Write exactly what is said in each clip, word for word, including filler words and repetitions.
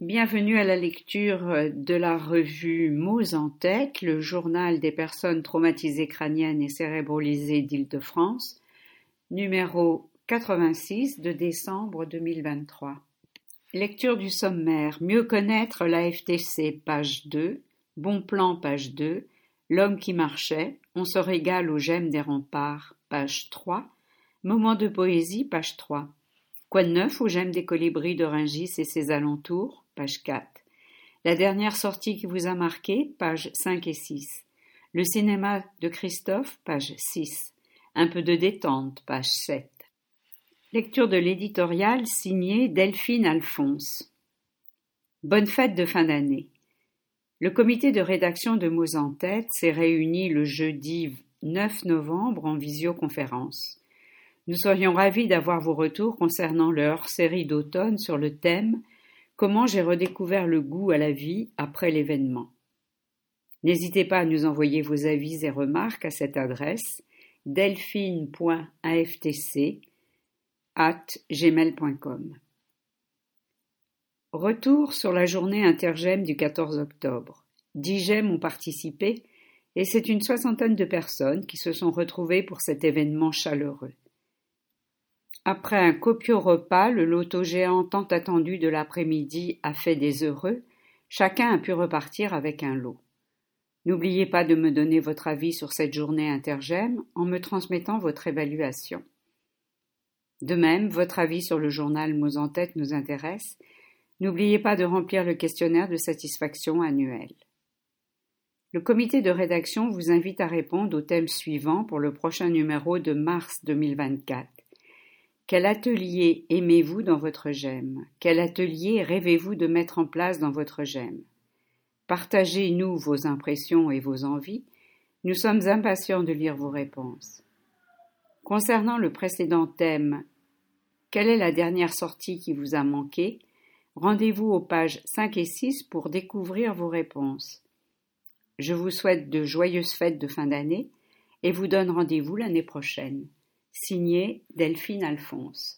Bienvenue à la lecture de la revue Mots en tête, le journal des personnes traumatisées crâniennes et cérébrolisées d'Île-de-France, numéro quatre-vingt-six de décembre deux mille vingt-trois. Lecture du sommaire. Mieux connaître l'A F T C, page deux. Bon plan, page deux. L'homme qui marchait. On se régale aux gemmes des remparts, page trois. Moment de poésie, page trois. Quoi de neuf aux gemmes des colibris de Rungis et ses alentours, page quatre. La dernière sortie qui vous a marqué, pages cinq et six. Le cinéma de Christophe, page six. Un peu de détente, page sept. Lecture de l'éditorial signé Delphine Alphonse. Bonne fête de fin d'année. Le comité de rédaction de Mots en tête s'est réuni le jeudi neuf novembre en visioconférence. Nous serions ravis d'avoir vos retours concernant le hors-série d'automne sur le thème « Comment j'ai redécouvert le goût à la vie après l'événement ». N'hésitez pas à nous envoyer vos avis et remarques à cette adresse delphine point a f t c arobase gmail point com. Retour sur la journée intergemme du quatorze octobre. Dix gemmes ont participé et c'est une soixantaine de personnes qui se sont retrouvées pour cet événement chaleureux. Après un copieux repas, le loto géant tant attendu de l'après-midi a fait des heureux, chacun a pu repartir avec un lot. N'oubliez pas de me donner votre avis sur cette journée intergemme en me transmettant votre évaluation. De même, votre avis sur le journal Mots en tête nous intéresse. N'oubliez pas de remplir le questionnaire de satisfaction annuel. Le comité de rédaction vous invite à répondre au thème suivant pour le prochain numéro de mars deux mille vingt-quatre. Quel atelier aimez-vous dans votre gemme? Quel atelier rêvez-vous de mettre en place dans votre gemme? Partagez-nous vos impressions et vos envies. Nous sommes impatients de lire vos réponses. Concernant le précédent thème, quelle est la dernière sortie qui vous a manqué? Rendez-vous aux pages cinq et six pour découvrir vos réponses. Je vous souhaite de joyeuses fêtes de fin d'année et vous donne rendez-vous l'année prochaine. Signé Delphine Alphonse.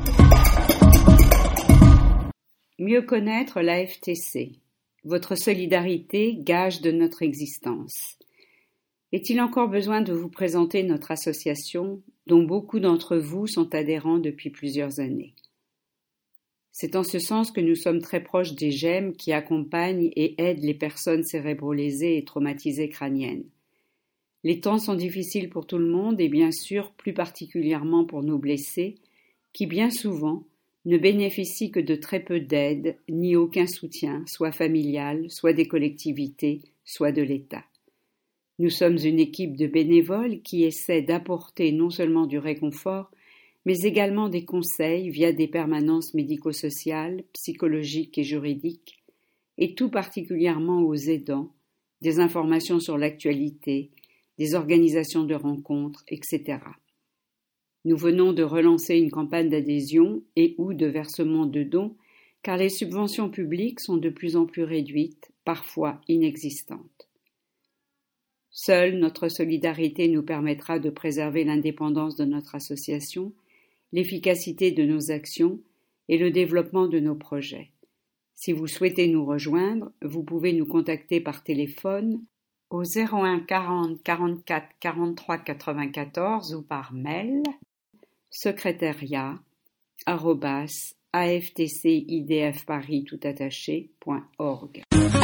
Mieux connaître l'A F T C. Votre solidarité, gage de notre existence. Est-il encore besoin de vous présenter notre association, dont beaucoup d'entre vous sont adhérents depuis plusieurs années? C'est en ce sens que nous sommes très proches des gemmes qui accompagnent et aident les personnes cérébrolésées et traumatisées crâniennes. Les temps sont difficiles pour tout le monde et bien sûr plus particulièrement pour nos blessés, qui bien souvent ne bénéficient que de très peu d'aide, ni aucun soutien, soit familial, soit des collectivités, soit de l'État. Nous sommes une équipe de bénévoles qui essaie d'apporter non seulement du réconfort, mais également des conseils via des permanences médico-sociales, psychologiques et juridiques, et tout particulièrement aux aidants, des informations sur l'actualité, des organisations de rencontres, et cetera. Nous venons de relancer une campagne d'adhésion et ou de versement de dons, car les subventions publiques sont de plus en plus réduites, parfois inexistantes. Seule notre solidarité nous permettra de préserver l'indépendance de notre association, l'efficacité de nos actions et le développement de nos projets. Si vous souhaitez nous rejoindre, vous pouvez nous contacter par téléphone au zéro un quarante quarante-quatre quarante-trois quatre-vingt-quatorze ou par mail secrétariat arobase aftcidfparis tout attaché point org.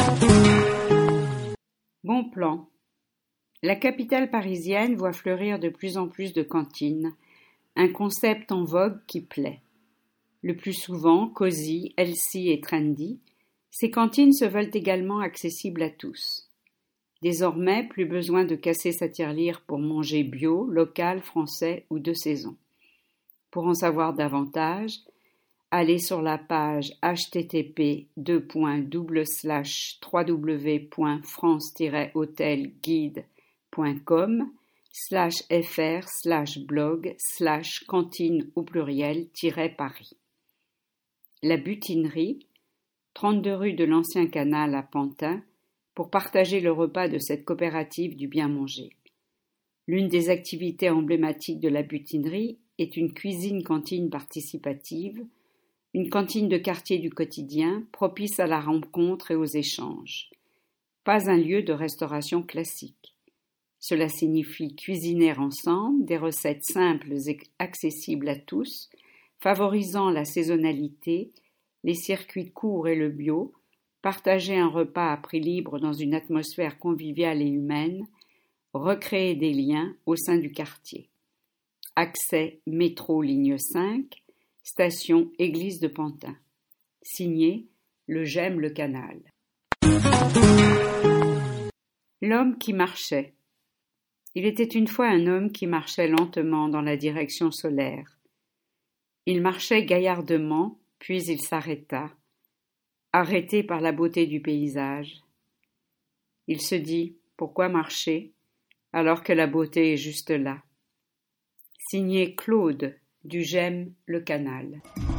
Bon plan. La capitale parisienne voit fleurir de plus en plus de cantines, un concept en vogue qui plaît. Le plus souvent, cosy, healthy et trendy, ces cantines se veulent également accessibles à tous. Désormais, plus besoin de casser sa tirelire pour manger bio, local, français ou de saison. Pour en savoir davantage, allez sur la page h t t p deux points double slash w w w point france tiret hôtel guide point com slash fr slash blog slash cantine au pluriel tiret Paris. La Butinerie, trente-deux rue de l'Ancien Canal à Pantin, pour partager le repas de cette coopérative du bien manger. L'une des activités emblématiques de la Butinerie est une cuisine-cantine participative, Une cantine de quartier du quotidien, propice à la rencontre et aux échanges. Pas un lieu de restauration classique. Cela signifie cuisiner ensemble des recettes simples et accessibles à tous, favorisant la saisonnalité, les circuits courts et le bio, partager un repas à prix libre dans une atmosphère conviviale et humaine, recréer des liens au sein du quartier. Accès métro ligne cinq, station Église de Pantin. Signé Le J'aime le Canal. L'homme qui marchait. Il était une fois un homme qui marchait lentement dans la direction solaire. Il marchait gaillardement, puis il s'arrêta, arrêté par la beauté du paysage. Il se dit « Pourquoi marcher alors que la beauté est juste là ?» Signé Claude du J'aime le Canal.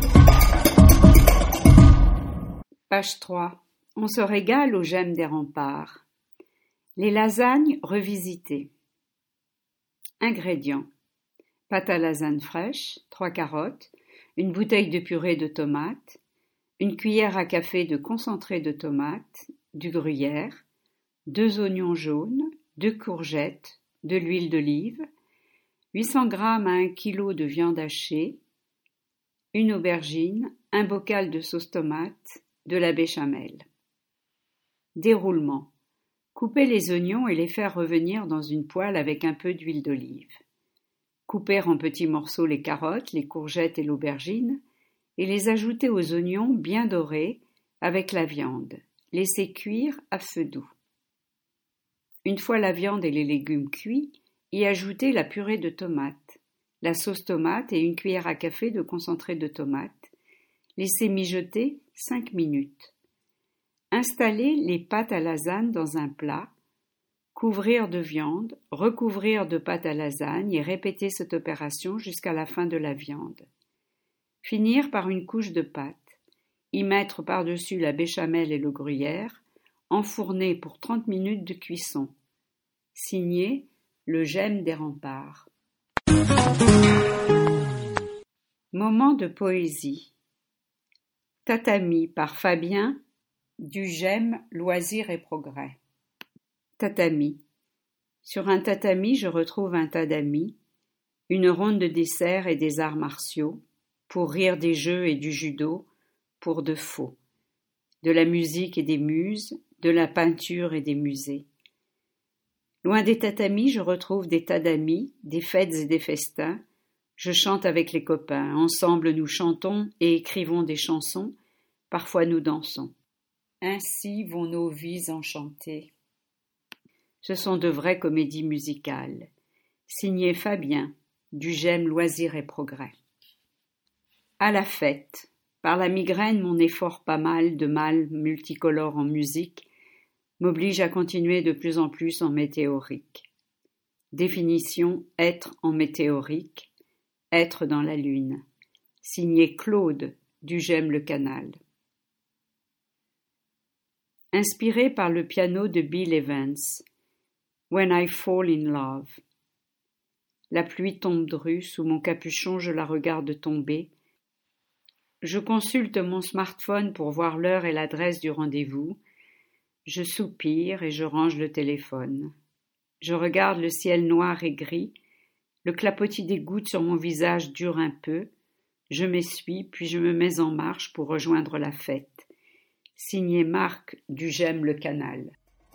Page trois. On se régale au J'aime des remparts. Les lasagnes revisitées. Ingrédients. Pâte à lasagne fraîche, trois carottes, une bouteille de purée de tomates, une cuillère à café de concentré de tomates, du gruyère, deux oignons jaunes, deux courgettes, de l'huile d'olive, huit cents grammes à un kilo de viande hachée, une aubergine, un bocal de sauce tomate, de la béchamel. Déroulement. Couper les oignons et les faire revenir dans une poêle avec un peu d'huile d'olive. Couper en petits morceaux les carottes, les courgettes et l'aubergine et les ajouter aux oignons bien dorés avec la viande. Laisser cuire à feu doux. Une fois la viande et les légumes cuits, y ajouter la purée de tomates, la sauce tomate et une cuillère à café de concentré de tomate. Laisser mijoter cinq minutes. Installer les pâtes à lasagne dans un plat, couvrir de viande, recouvrir de pâte à lasagne et répéter cette opération jusqu'à la fin de la viande. Finir par une couche de pâte, y mettre par-dessus la béchamel et le gruyère, enfourner pour trente minutes de cuisson. Signé Le J'aime des remparts. Moment de poésie. Tatami par Fabien du J'aime, loisirs et progrès. Tatami. Sur un tatami, je retrouve un tas d'amis, une ronde de dessert et des arts martiaux, pour rire des jeux et du judo, pour de faux, de la musique et des muses, de la peinture et des musées. Loin des tatamis, je retrouve des tas d'amis, des fêtes et des festins. Je chante avec les copains, ensemble nous chantons et écrivons des chansons, parfois nous dansons. Ainsi vont nos vies enchantées. Ce sont de vraies comédies musicales. Signé Fabien, du J'aime, loisirs et progrès. À la fête. Par la migraine, mon effort pas mal de mal multicolore en musique m'oblige à continuer de plus en plus en météorique. Définition, être en météorique, être dans la lune. Signé Claude, du J'aime le Canal. Inspiré par le piano de Bill Evans, When I Fall in Love. La pluie tombe drue, sous mon capuchon je la regarde tomber. Je consulte mon smartphone pour voir l'heure et l'adresse du rendez-vous. Je soupire et je range le téléphone. Je regarde le ciel noir et gris. Le clapotis des gouttes sur mon visage dure un peu. Je m'essuie, puis je me mets en marche pour rejoindre la fête. Signé Marc du J'aime le Canal.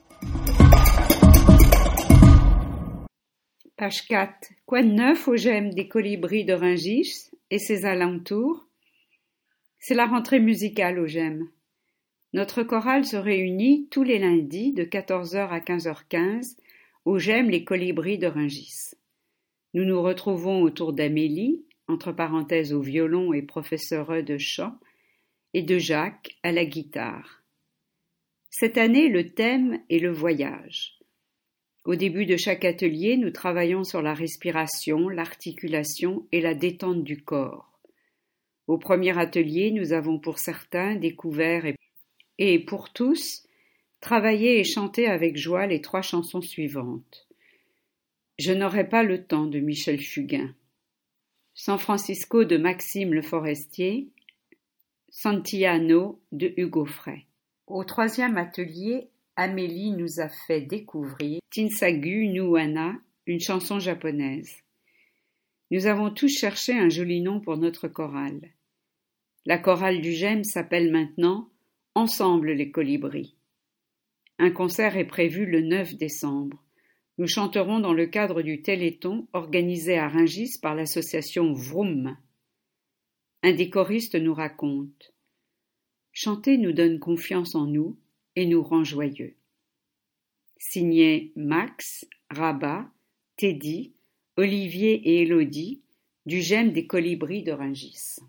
Page quatre. Quoi de neuf au J'aime des colibris de Rungis et ses alentours? C'est la rentrée musicale au J'aime. Notre chorale se réunit tous les lundis de quatorze heures à quinze heures quinze au J'aime les colibris de Rungis. Nous nous retrouvons autour d'Amélie, entre parenthèses au violon et professeure de chant, et de Jacques à la guitare. Cette année, le thème est le voyage. Au début de chaque atelier, nous travaillons sur la respiration, l'articulation et la détente du corps. Au premier atelier, nous avons pour certains découvert et, et pour tous travaillé et chanté avec joie les trois chansons suivantes. Je n'aurai pas le temps de Michel Fugain. San Francisco de Maxime Le Forestier, Santillano de Hugo Frey. Au troisième atelier, Amélie nous a fait découvrir Tinsagu Nuwana, une chanson japonaise. Nous avons tous cherché un joli nom pour notre chorale. La chorale du Gemme s'appelle maintenant Ensemble les colibris. Un concert est prévu le neuf décembre. Nous chanterons dans le cadre du Téléthon organisé à Rungis par l'association Vroom. Un des choristes nous raconte: chanter nous donne confiance en nous et nous rend joyeux. Signé Max, Rabat, Teddy, Olivier et Élodie du Gemme des colibris de Rungis.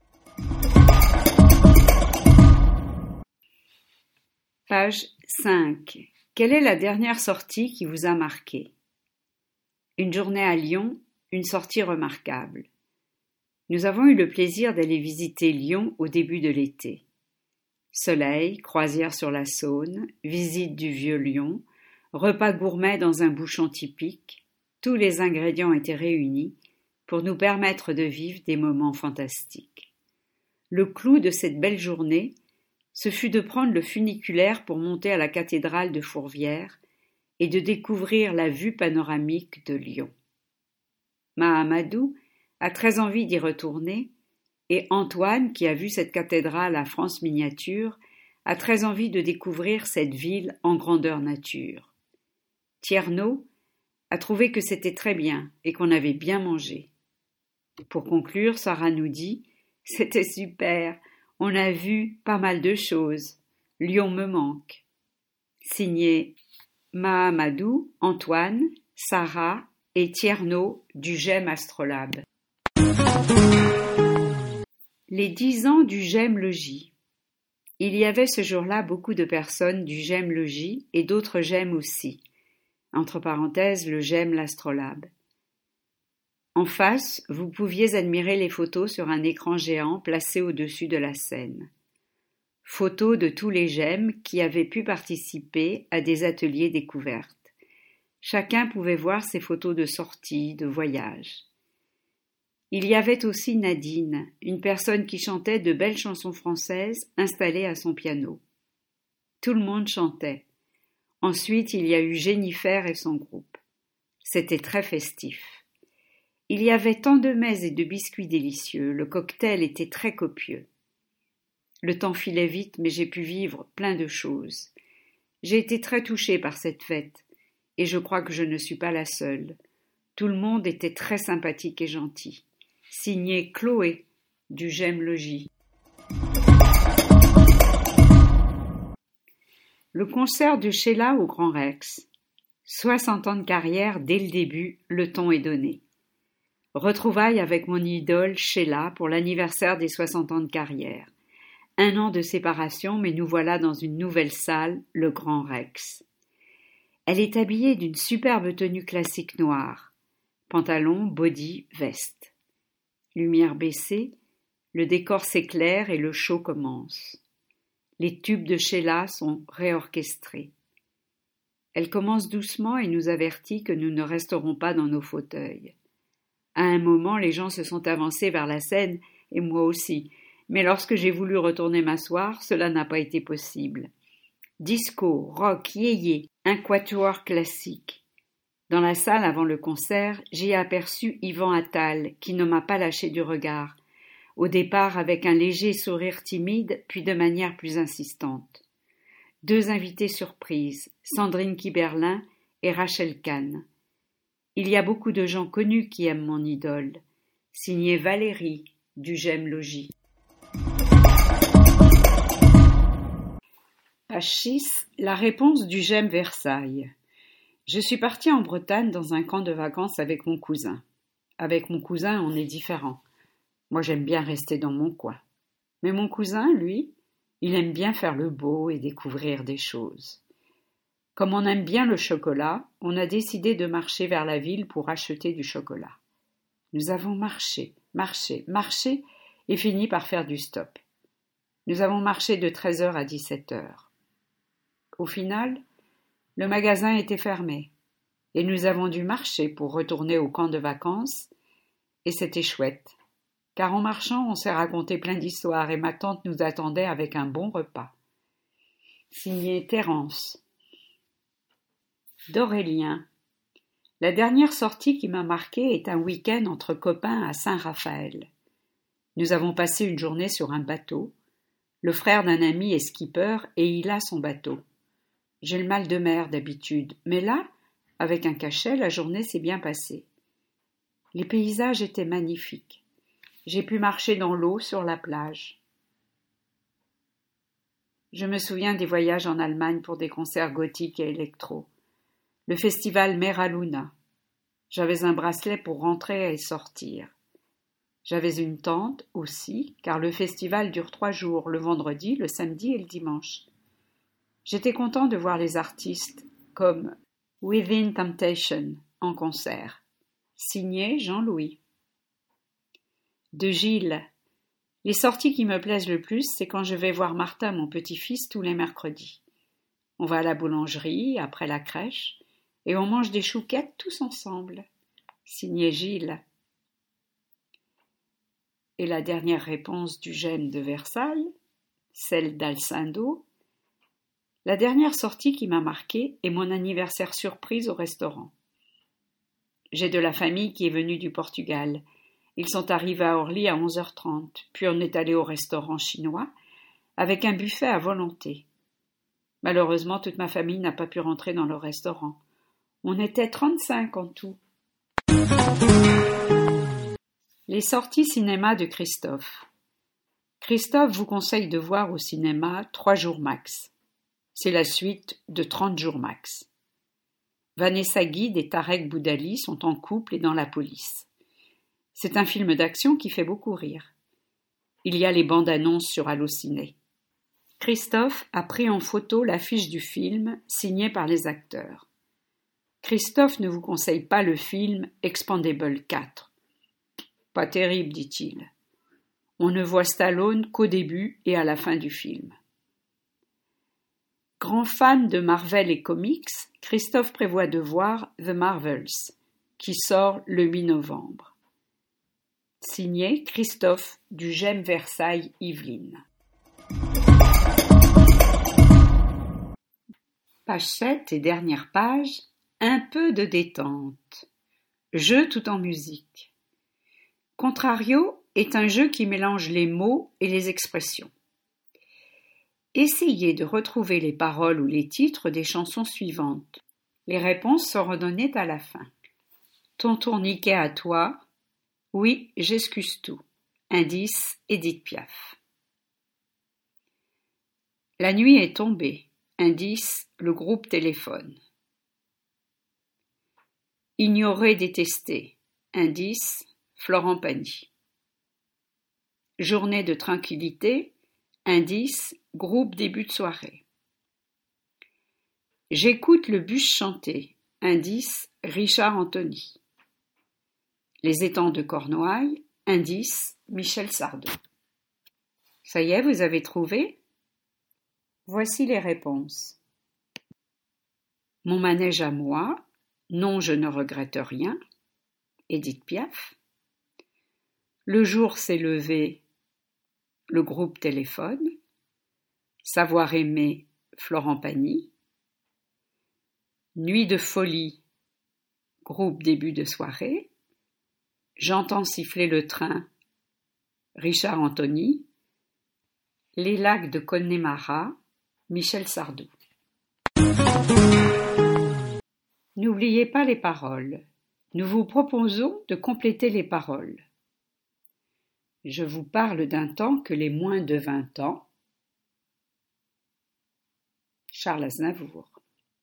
Page cinq. Quelle est la dernière sortie qui vous a marqué? Une journée à Lyon, une sortie remarquable. Nous avons eu le plaisir d'aller visiter Lyon au début de l'été. Soleil, croisière sur la Saône, visite du vieux Lyon, repas gourmet dans un bouchon typique, tous les ingrédients étaient réunis pour nous permettre de vivre des moments fantastiques. Le clou de cette belle journée, ce fut de prendre le funiculaire pour monter à la cathédrale de Fourvière et de découvrir la vue panoramique de Lyon. Mahamadou a très envie d'y retourner, et Antoine, qui a vu cette cathédrale à France Miniature, a très envie de découvrir cette ville en grandeur nature. Tierno a trouvé que c'était très bien et qu'on avait bien mangé. Pour conclure, Sarah nous dit « C'était super, on a vu pas mal de choses. Lyon me manque. » Signé Mahamadou, Antoine, Sarah et Tierno du Gemme Astrolabe. Les dix ans du Gemme Logis. Il y avait ce jour-là beaucoup de personnes du Gemme Logis et d'autres gemmes aussi. Entre parenthèses, le Gemme l'Astrolabe. En face, vous pouviez admirer les photos sur un écran géant placé au-dessus de la scène. Photos de tous les gemmes qui avaient pu participer à des ateliers découvertes. Chacun pouvait voir ses photos de sortie, de voyage. Il y avait aussi Nadine, une personne qui chantait de belles chansons françaises installée à son piano. Tout le monde chantait. Ensuite, il y a eu Jennifer et son groupe. C'était très festif. Il y avait tant de mets et de biscuits délicieux, le cocktail était très copieux. Le temps filait vite, mais j'ai pu vivre plein de choses. J'ai été très touchée par cette fête, et je crois que je ne suis pas la seule. Tout le monde était très sympathique et gentil. Signé Chloé, du Gemme Logis. Le concert de Sheila au Grand Rex. Soixante ans de carrière, dès le début, le ton est donné. Retrouvailles avec mon idole Sheila pour l'anniversaire des soixante ans de carrière. Un an de séparation, mais nous voilà dans une nouvelle salle, le Grand Rex. Elle est habillée d'une superbe tenue classique noire. Pantalon, body, veste. Lumière baissée, le décor s'éclaire et le show commence. Les tubes de Sheila sont réorchestrés. Elle commence doucement et nous avertit que nous ne resterons pas dans nos fauteuils. À un moment, les gens se sont avancés vers la scène, et moi aussi, mais lorsque j'ai voulu retourner m'asseoir, cela n'a pas été possible. Disco, rock, yéyé, un quatuor classique. Dans la salle avant le concert, j'ai aperçu Yvan Attal, qui ne m'a pas lâché du regard, au départ avec un léger sourire timide, puis de manière plus insistante. Deux invités surprises, Sandrine Kiberlin et Rachel Kahn. Il y a beaucoup de gens connus qui aiment mon idole. Signé Valérie, du Gemme Logis. Page six. La réponse du Gemme Versailles. Je suis partie en Bretagne dans un camp de vacances avec mon cousin. Avec mon cousin, on est différent. Moi, j'aime bien rester dans mon coin. Mais mon cousin, lui, il aime bien faire le beau et découvrir des choses. Comme on aime bien le chocolat, on a décidé de marcher vers la ville pour acheter du chocolat. Nous avons marché, marché, marché et fini par faire du stop. Nous avons marché de treize heures à dix-sept heures. Au final, le magasin était fermé et nous avons dû marcher pour retourner au camp de vacances et c'était chouette, car en marchant, on s'est raconté plein d'histoires et ma tante nous attendait avec un bon repas. Signé Thérence. D'Aurélien. La dernière sortie qui m'a marquée est un week-end entre copains à Saint-Raphaël. Nous avons passé une journée sur un bateau. Le frère d'un ami est skipper et il a son bateau. J'ai le mal de mer d'habitude, mais là, avec un cachet, la journée s'est bien passée. Les paysages étaient magnifiques. J'ai pu marcher dans l'eau sur la plage. Je me souviens des voyages en Allemagne pour des concerts gothiques et électro. Le festival Mera Luna. J'avais un bracelet pour rentrer et sortir. J'avais une tente aussi, car le festival dure trois jours, le vendredi, le samedi et le dimanche. J'étais content de voir les artistes comme Within Temptation en concert. Signé Jean-Louis. De Gilles. Les sorties qui me plaisent le plus, c'est quand je vais voir Martin, mon petit-fils, tous les mercredis. On va à la boulangerie, après la crèche, et on mange des chouquettes tous ensemble. Signé Gilles. Et la dernière réponse du gène de Versailles, celle d'Alcindor. La dernière sortie qui m'a marquée est mon anniversaire surprise au restaurant. J'ai de la famille qui est venue du Portugal. Ils sont arrivés à Orly à onze heures trente, puis on est allé au restaurant chinois avec un buffet à volonté. Malheureusement, toute ma famille n'a pas pu rentrer dans le restaurant. On était trente-cinq en tout. Les sorties cinéma de Christophe. Christophe vous conseille de voir au cinéma Trois jours max. C'est la suite de Trente jours max. Vanessa Guide et Tarek Boudali sont en couple et dans la police. C'est un film d'action qui fait beaucoup rire. Il y a les bandes annonces sur Allociné. Christophe a pris en photo l'affiche du film signée par les acteurs. Christophe ne vous conseille pas le film Expendables quatre. Pas terrible, dit-il. On ne voit Stallone qu'au début et à la fin du film. Grand fan de Marvel et comics, Christophe prévoit de voir The Marvels, qui sort le huit novembre. Signé Christophe du Gemme Versailles Yveline. Page sept et dernière page, un peu de détente. Jeu tout en musique. Contrario est un jeu qui mélange les mots et les expressions. Essayez de retrouver les paroles ou les titres des chansons suivantes. Les réponses seront données à la fin. Ton tourniquet à toi. Oui, j'excuse tout. Indice, Édith Piaf. La nuit est tombée. Indice, le groupe Téléphone. Ignorer, détester. Indice, Florent Pagny. Journée de tranquillité. Indice, groupe début de soirée. J'écoute le bus chanter. Indice, Richard Anthony. Les étangs de Cornouailles. Indice, Michel Sardou. Ça y est, vous avez trouvé? Voici les réponses. Mon manège à moi. Non, je ne regrette rien. Édith Piaf. Le jour s'est levé. Le groupe Téléphone. Savoir aimer, Florent Pagny. Nuit de folie, groupe début de soirée. J'entends siffler le train, Richard Anthony. Les lacs de Connemara, Michel Sardou. N'oubliez pas les paroles. Nous vous proposons de compléter les paroles. Je vous parle d'un temps que les moins de vingt ans. Charles Aznavour.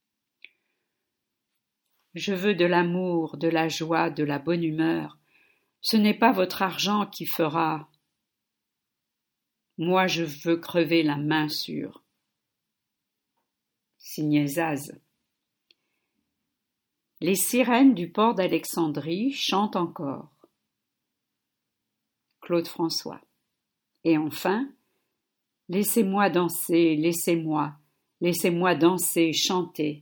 Je veux de l'amour, de la joie, de la bonne humeur. Ce n'est pas votre argent qui fera. Moi, je veux crever la main sur. Signé Zaz. Les sirènes du port d'Alexandrie chantent encore. Claude François. Et enfin, laissez-moi danser, laissez-moi, laissez-moi danser, chanter.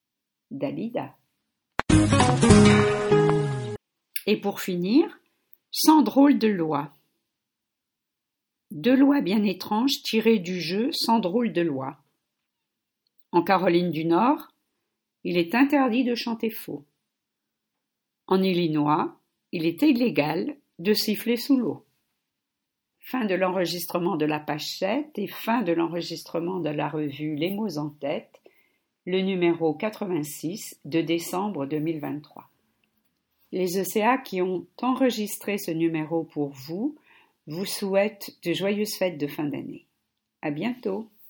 Dalida. Et pour finir, Sans drôle de loi. Deux lois bien étranges tirées du jeu sans drôle de loi. En Caroline du Nord, il est interdit de chanter faux. En Illinois, il est illégal de siffler sous l'eau. Fin de l'enregistrement de la page sept et fin de l'enregistrement de la revue Les mots en tête, le numéro quatre-vingt-six de décembre deux mille vingt-trois. Les E C A qui ont enregistré ce numéro pour vous vous souhaitent de joyeuses fêtes de fin d'année. À bientôt.